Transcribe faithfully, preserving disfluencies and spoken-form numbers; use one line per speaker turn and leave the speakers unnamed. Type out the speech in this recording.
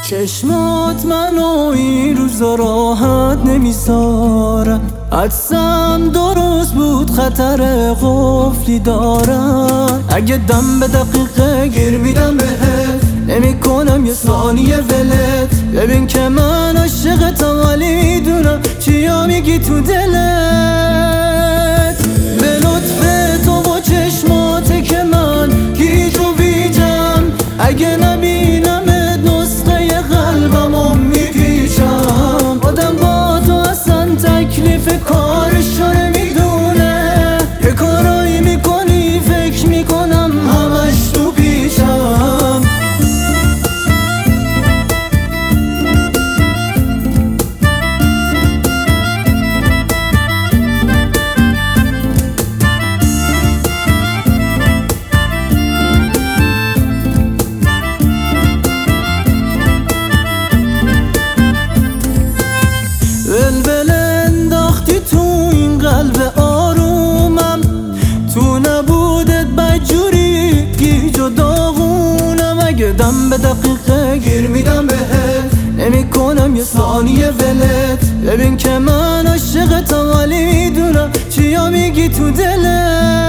چشمات منو این روزا راحت نمیذارن، حدسم درست بود خطر قفلی دارن. اگه دم به دقیقه گیر میدم بهت، نمی کنم یه ثانیه ولت. ببین که من عاشقتم ولی میدونم چیا میگی تو دلت. به لطف تو و چشماته که من گیج و بیجم، اگه نبینمت نسخه قلبمو میپیچم. آدم با تو اصلا تکلیف کارش رو نمیدونه، یه کارایی میکنی فکر میکنم همش تو پیشم. ولول انداختی تو این قلب آرومم، تو نبودت بدجوری گیج و داغونم. اگه دم به دقیقه گیر میدم بهت، نمی کنم یه ثانیه ولت. ببین که من عاشقتم ولی میدونم چیا میگی تو دلت.